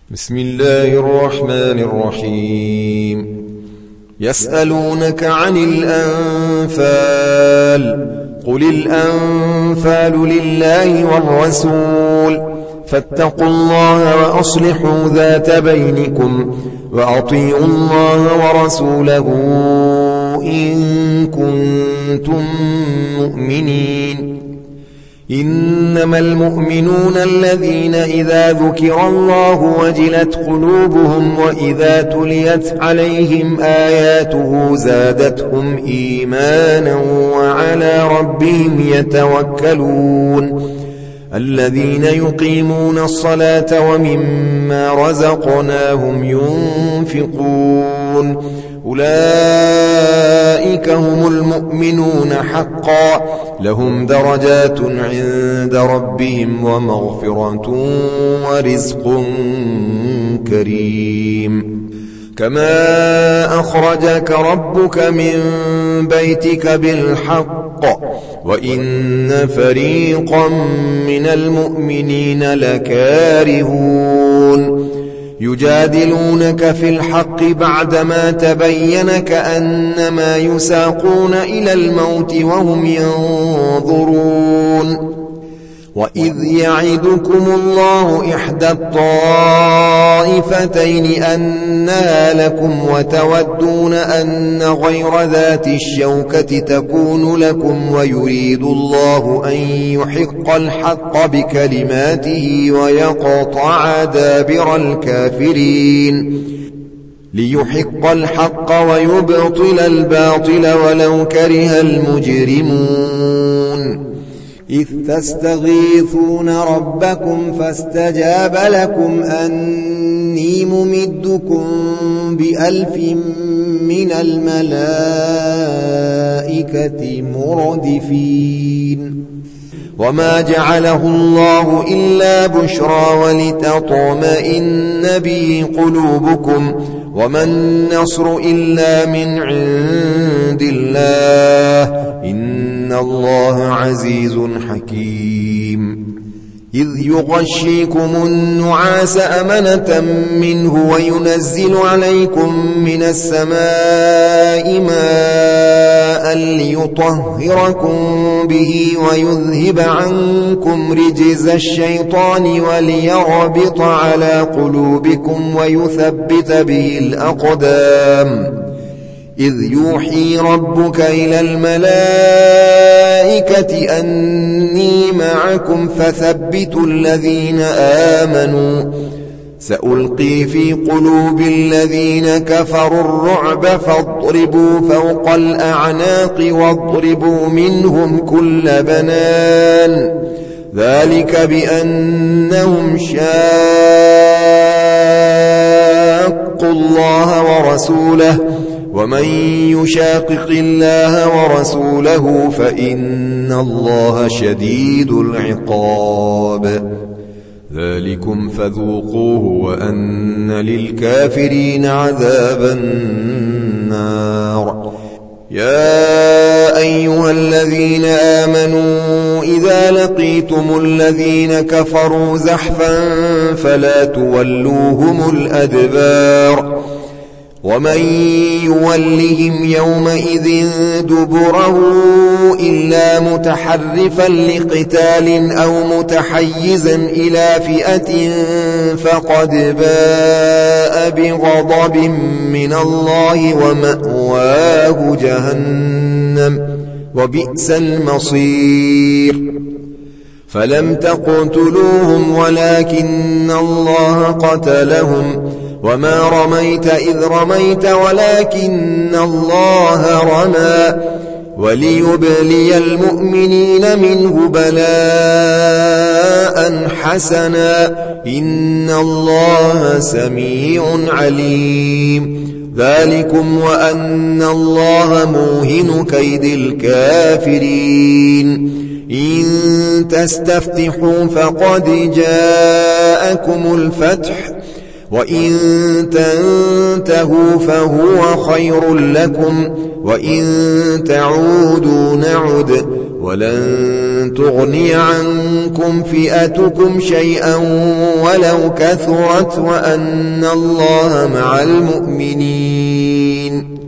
بسم الله الرحمن الرحيم. يسألونك عن الأنفال قل الأنفال لله والرسول فاتقوا الله وأصلحوا ذات بينكم وأطيعوا الله ورسوله إن كنتم مؤمنين. إنما المؤمنون الذين إذا ذكر الله وجلت قلوبهم وإذا تليت عليهم آياته زادتهم إيمانا وعلى ربهم يتوكلون. الذين يقيمون الصلاة ومما رزقناهم ينفقون أولئك هم المؤمنون حقا لهم درجات عند ربهم ومغفرة ورزق كريم. كما أخرجك ربك من بيتك بالحق وإن فريقا من المؤمنين لكارهون. يجادلونك في الحق بعدما تبين كأنما يساقون إلى الموت وهم ينظرون. وإذ يعدكم الله إحدى الطائفتين أنها لكم وتودون أن غير ذات الشوكة تكون لكم ويريد الله أن يحق الحق بكلماته ويقطع دابر الكافرين ليحق الحق ويبطل الباطل ولو كره المجرمون. إذ تستغيثون ربكم فاستجاب لكم أني ممدكم ب1000 من الملائكة مردفين. وما جعله الله إلا بشرى ولتطمئن به قلوبكم وما النصر إلا من عند الله إن الله عزيز حكيم. إذ يغشيكم النعاس أمنة منه وينزل عليكم من السماء ماء ليطهركم به ويذهب عنكم رجز الشيطان وليربط على قلوبكم ويثبت به الأقدام. إذ يوحي ربك إلى الملائكة أني معكم فثبتوا الذين آمنوا سألقي في قلوب الذين كفروا الرعب فاضربوا فوق الأعناق واضربوا منهم كل بنان ذلك بأنهم شاقوا الله ورسوله ومن يشاقق الله ورسوله فإن الله شديد العقاب. ذلكم فذوقوه وأن للكافرين عذاب النار. يا أيها الذين آمنوا إذا لقيتم الذين كفروا زحفا فلا تولوهم الأدبار ومن يولهم يومئذ دبره إلا متحرفا لقتال أو متحيزا إلى فئة فقد باء بغضب من الله ومأواه جهنم وبئس المصير. فلم تقتلوهم ولكن الله قتلهم وما رميت إذ رميت ولكن الله رمى وليبلي المؤمنين منه بلاء حسنا إن الله سميع عليم. ذلكم وأن الله موهن كيد الكافرين. إن تستفتحوا فقد جاءكم الفتح وإن تنتهوا فهو خير لكم وإن تعودوا نعد ولن تغني عنكم فئتكم شيئا ولو كثرت وأن الله مع المؤمنين.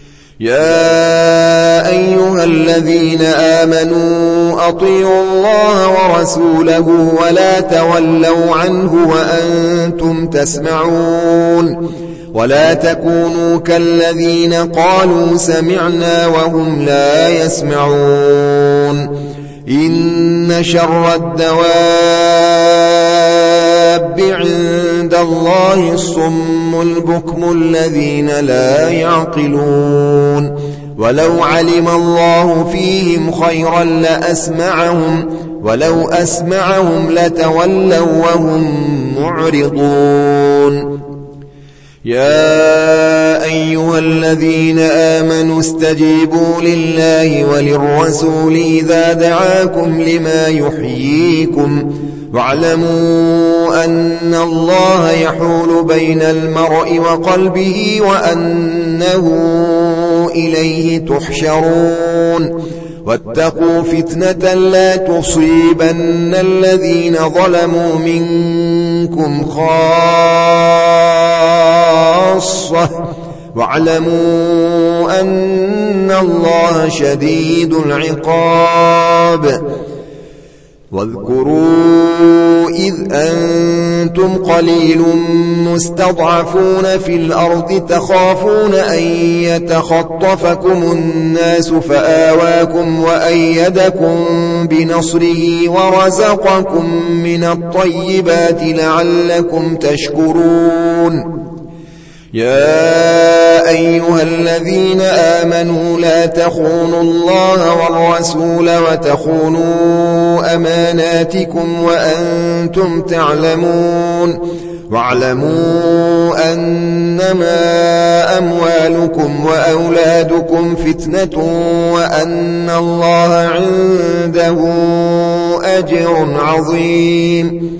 يا أيها الذين آمنوا أطيعوا الله ورسوله ولا تولوا عنه وأنتم تسمعون ولا تكونوا كالذين قالوا سمعنا وهم لا يسمعون. إن شر الدواب عند الله الصم البكم الذين لا يعقلون. ولو علم الله فيهم خيرا لأسمعهم ولو أسمعهم لتولوا وهم معرضون. يا أيها الذين آمنوا استجيبوا لله وللرسول إذا دعاكم لما يحييكم واعلموا أن الله يحول بين المرء وقلبه وأنه إليه تحشرون. واتقوا فتنة لا تصيبن الذين ظلموا منكم خاصة واعلموا أن الله شديد العقاب. واذكروا إذ أنتم قليل مستضعفون في الأرض تخافون أن يتخطفكم الناس فآواكم وأيدكم بنصره ورزقكم من الطيبات لعلكم تشكرون. يا أيها الذين آمنوا لا تخونوا الله والرسول وتخونوا أماناتكم وأنتم تعلمون. واعلموا أنما أموالكم وأولادكم فتنة وأن الله عنده أجر عظيم.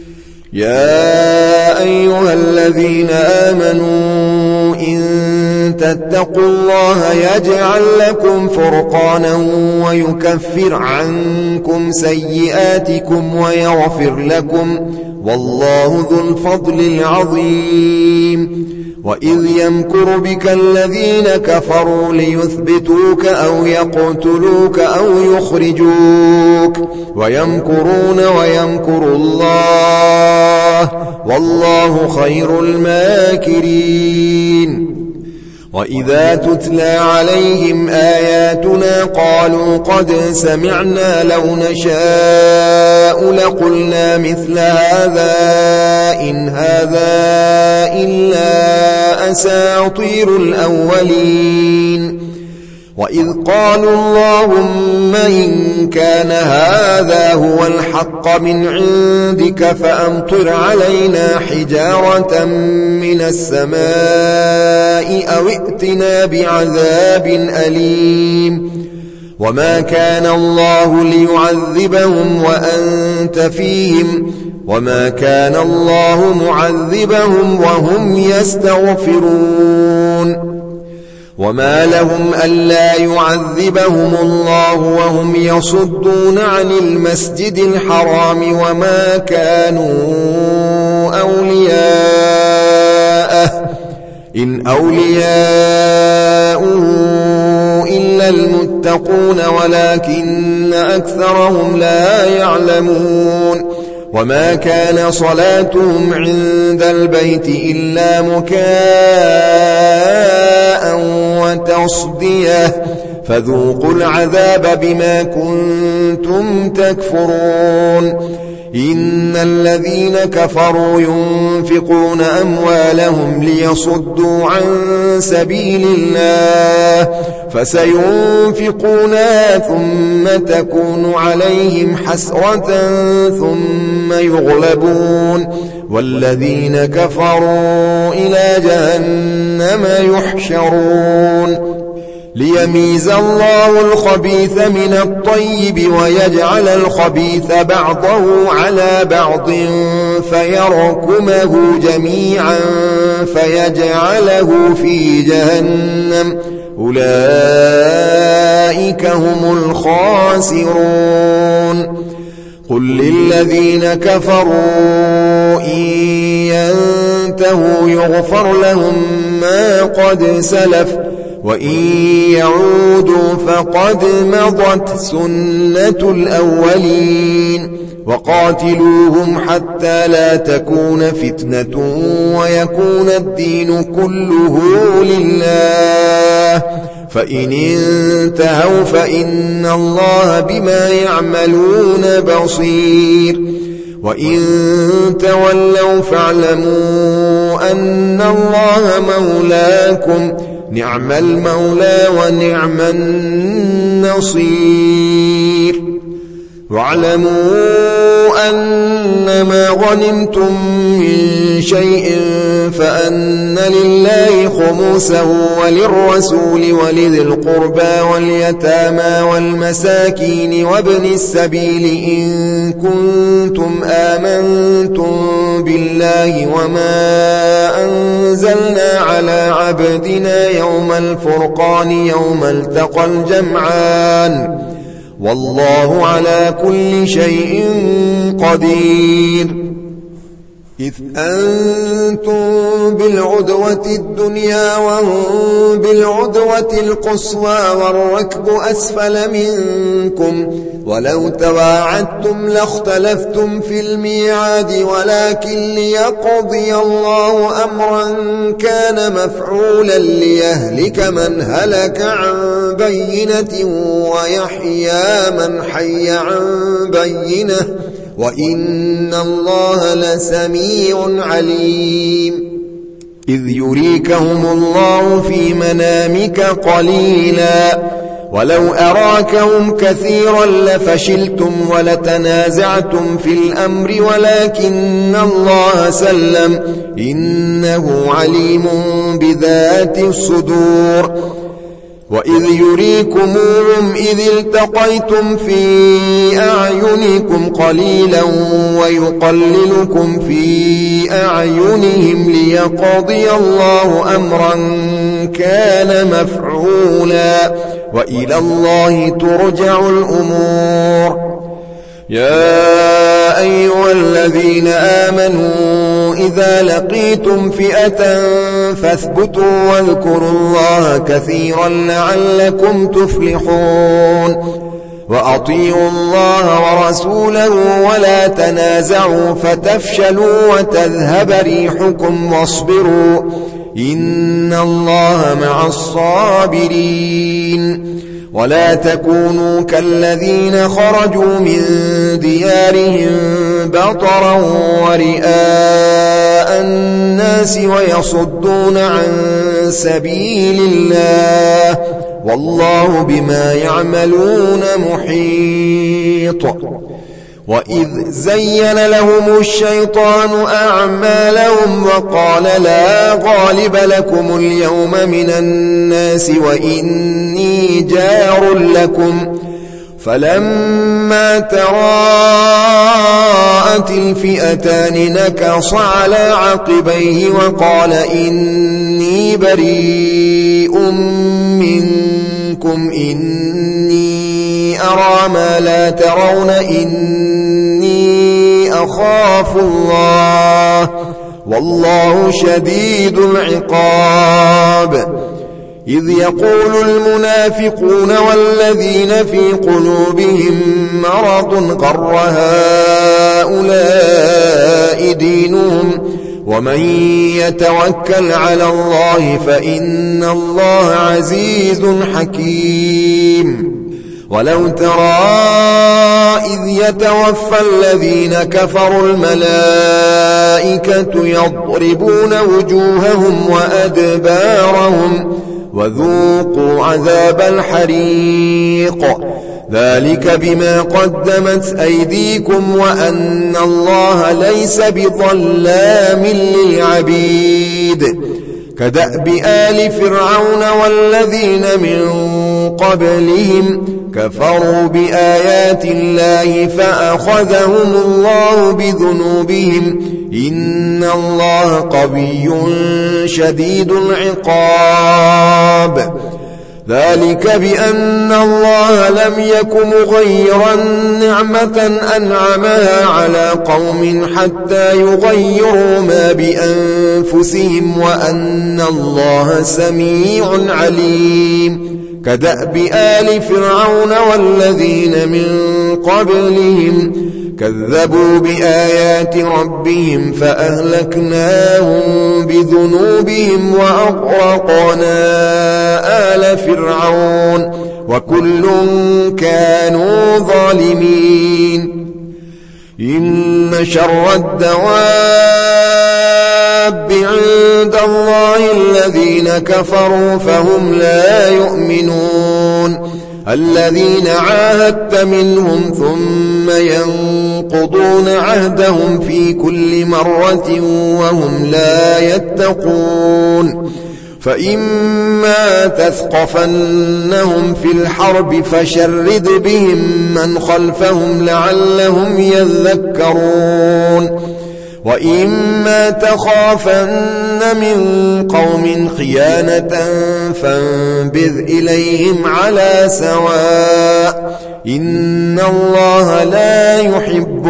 يا أيها الذين آمنوا إن تتقوا الله يجعل لكم فرقانا ويكفر عنكم سيئاتكم ويغفر لكم والله ذو الفضل العظيم. وإذ يمكر بك الذين كفروا ليثبتوك أو يقتلوك أو يخرجوك ويمكرون ويمكر الله والله خير الماكرين. وإذا تتلى عليهم آياتنا قالوا قد سمعنا لو نشاء لقلنا مثل هذا إن هذا إلا أساطير الأولين. وإذ قالوا اللهم إن كان هذا هو الحق من عندك فأمطر علينا حجارة من السماء أو ائتنا بعذاب أليم. وما كان الله ليعذبهم وأنت فيهم وما كان الله معذبهم وهم يستغفرون. وما لهم ألا يعذبهم الله وهم يصدون عن المسجد الحرام وما كانوا أولياءه إن أولياؤه إلا المتقون ولكن أكثرهم لا يعلمون. وما كان صلاتهم عند البيت إلا مكاء وتصدية فذوقوا العذاب بما كنتم تكفرون. إن الذين كفروا ينفقون أموالهم ليصدوا عن سبيل الله فسينفقونها ثم تكون عليهم حسرة ثم يغلبون والذين كفروا إلى جهنم يحشرون. ليميز الله الخبيث من الطيب ويجعل الخبيث بعضه على بعض فيركمه جميعا فيجعله في جهنم أولئك هم الخاسرون قل للذين كفروا إن ينتهوا يغفر لهم ما قد سلف وإن يعودوا فقد مضت سنة الأولين وقاتلوهم حتى لا تكون فتنة ويكون الدين كله لله فإن انتهوا فإن الله بما يعملون بصير وإن تولوا فاعلموا أن الله مولاكم نعم المولى ونعم النصير واعلموا أنما غنمتم من شيء فأن لله خمسه وللرسول ولذي القربى واليتامى والمساكين وابن السبيل إن كنتم آمنتم بالله وما أنزلنا على عبدنا يوم الفرقان يوم التقى الجمعان والله على كل شيء قدير إذ أنتم بالعدوة الدنيا وهم بالعدوة القصوى والركب أسفل منكم ولو تواعدتم لاختلفتم في الميعاد ولكن ليقضي الله أمرا كان مفعولا ليهلك من هلك عن بينة ويحيى من حي عن بينة وإن الله لسميع عليم إذ يريكهم الله في منامك قليلا ولو أراكهم كثيرا لفشلتم ولتنازعتم في الأمر ولكن الله سلم إنه عليم بذات الصدور وإذ يريكموهم إذ التقيتم في أعينكم قليلا ويقللكم في أعينهم ليقضي الله أمرا كان مفعولا وإلى الله ترجع الأمور يا أيها الذين آمنوا إذا لقيتم فئة فاثبتوا واذكروا الله كثيرا لعلكم تفلحون وأطيعوا الله ورسوله ولا تنازعوا فتفشلوا وتذهب ريحكم واصبروا إن الله مع الصابرين ولا تكونوا كالذين خرجوا من ديارهم بطرا ورئاء الناس ويصدون عن سبيل الله والله بما يعملون محيط وإذ زين لهم الشيطان أعمالهم وقال لا غالب لكم اليوم من الناس وإني جار لكم فلما تراءت الفئتان نكص على عقبيه وقال إني بريء منكم إني أرى ما لا ترون إني أخاف الله والله شديد العقاب إذ يقول المنافقون والذين في قلوبهم مرض غر هؤلاء دينهم ومن يتوكل على الله فإن الله عزيز حكيم ولو ترى إذ يتوفى الذين كفروا الملائكة يضربون وجوههم وأدبارهم وذوقوا عذاب الحريق ذلك بما قدمت أيديكم وأن الله ليس بظلام للعبيد كدأب آل فرعون والذين من قبلهم كفروا بآيات الله فأخذهم الله بذنوبهم إن الله قوي شديد العقاب ذلك بأن الله لم يك مغيرا نعمة أنعمها على قوم حتى يغيروا ما بأنفسهم وأن الله سميع عليم كدأب آل فرعون والذين من قبلهم كذبوا بآيات ربهم فأهلكناهم بذنوبهم وأغرقنا آل فرعون وكل كانوا ظالمين إن شر الدواب عند الله الذين كفروا فهم لا يؤمنون الذين عاهدت منهم ثم ينقضون عهدهم في كل مرة وهم لا يتقون فإما تثقفنهم في الحرب فشرد بهم من خلفهم لعلهم يذكرون وإما تخافن من قوم خيانة فانبذ إليهم على سواء إن الله لا يحب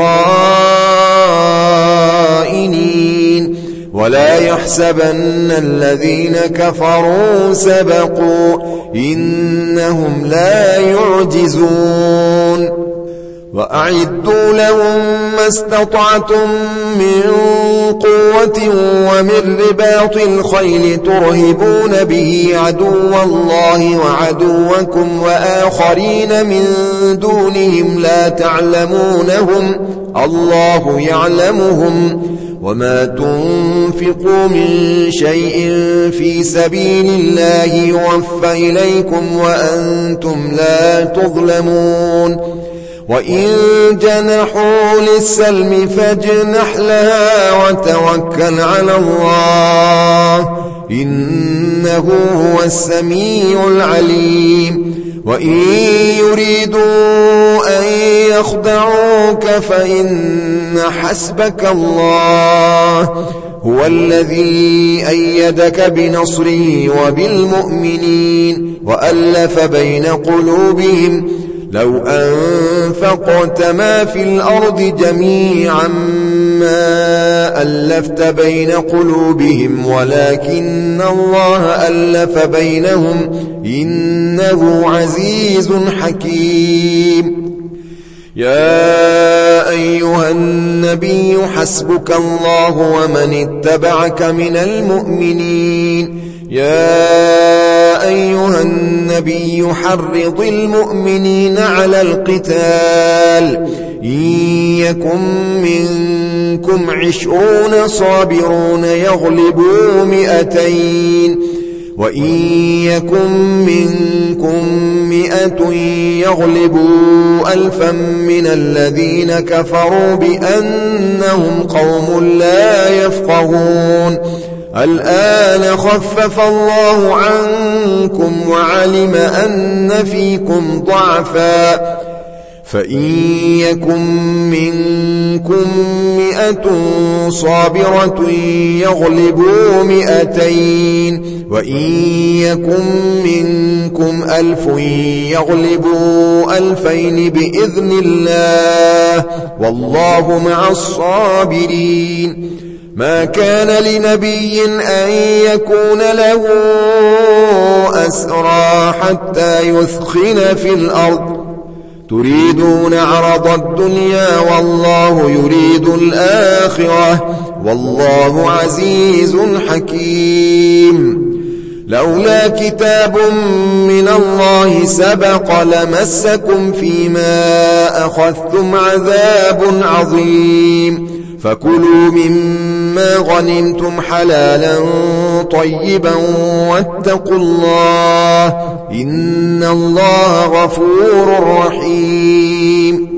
الخائنين ولا يحسبن الذين كفروا سبقوا إنهم لا يعجزون وأعدوا لهم ما استطعتم من قوة ومن رباط الخيل ترهبون به عدو الله وعدوكم وآخرين من دونهم لا تعلمونهم الله يعلمهم وما تنفقوا من شيء في سبيل الله يوفى إليكم وأنتم لا تظلمون وإن جنحوا للسلم فاجنح لها وتوكل على الله إنه هو السميع العليم وإن يريدوا أن يخدعوك فإن حسبك الله هو الذي أيدك بنصره وبالمؤمنين وألف بين قلوبهم لو أنفقت ما في الأرض جميعا ما ألفت بين قلوبهم ولكن الله ألف بينهم إنه عزيز حكيم يا أيها النبي حسبك الله ومن اتبعك من المؤمنين يا أيها النبي حرض المؤمنين على القتال إن يكن منكم 20 صابرون يغلبوا 200 وإن يكن منكم 100 يغلبوا 1000 من الذين كفروا بأنهم قوم لا يفقهون الآن خفف الله عنكم وعلم أن فيكم ضعفا فإن يكن منكم 100 صابرة يغلبوا 200 وإن يكن منكم 1000 يغلبوا 2000 بإذن الله والله مع الصابرين ما كان لنبي أن يكون له أسرى حتى يثخن في الأرض تريدون عرض الدنيا والله يريد الآخرة والله عزيز حكيم لولا كتاب من الله سبق لمسكم فيما أخذتم عذاب عظيم فكلوا مما غنمتم حلالا طيبا واتقوا الله إن الله غفور رحيم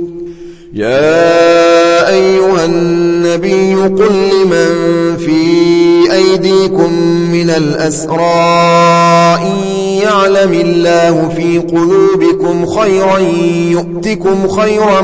يا أيها النبي قل لمن في أيديكم من الأسرى إن يعلم الله في قلوبكم خيرا يؤتكم خيرا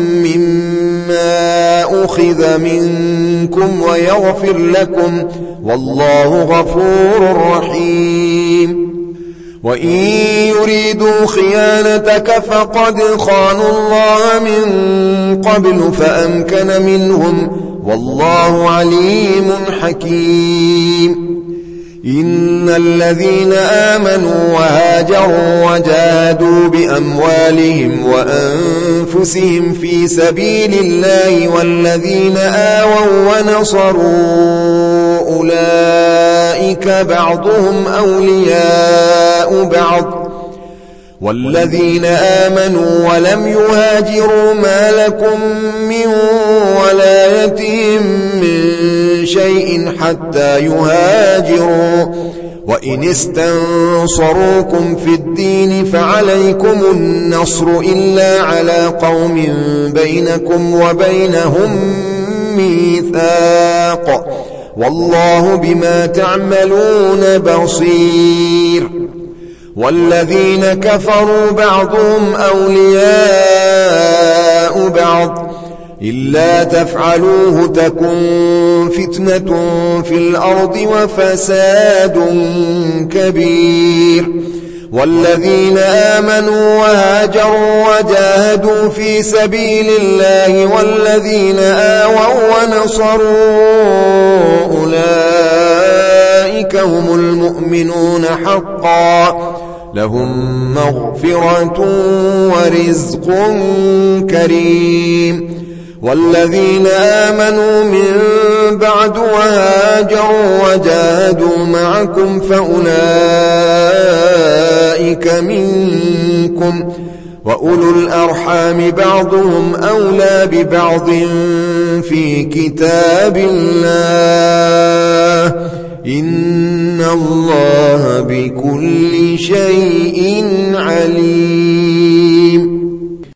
مما أخذ منكم ويغفر لكم والله غفور رحيم وإن يريدوا خيانتك فقد خانوا الله من قبل فأمكن منهم والله عليم حكيم إن الذين آمنوا وهاجروا وجاهدوا بأموالهم وأنفسهم في سبيل الله والذين آووا ونصروا أولئك بعضهم أولياء بعض والذين آمنوا ولم يهاجروا ما لكم من ولايتهم من شيء حتى يهاجروا وإن استنصروكم في الدين فعليكم النصر إلا على قوم بينكم وبينهم ميثاق والله بما تعملون بصير والذين كفروا بعضهم أولياء بعض إلا تفعلوه تكن فتنة في الأرض وفساد كبير والذين آمنوا وهاجروا وجاهدوا في سبيل الله والذين آووا ونصروا أولئك هم المؤمنون حقا لهم مغفرة ورزق كريم والذين آمنوا من بعد وهاجروا وجاهدوا معكم فأولئك منكم وأولو الأرحام بعضهم أولى ببعض في كتاب الله إن الله بكل شيء عليم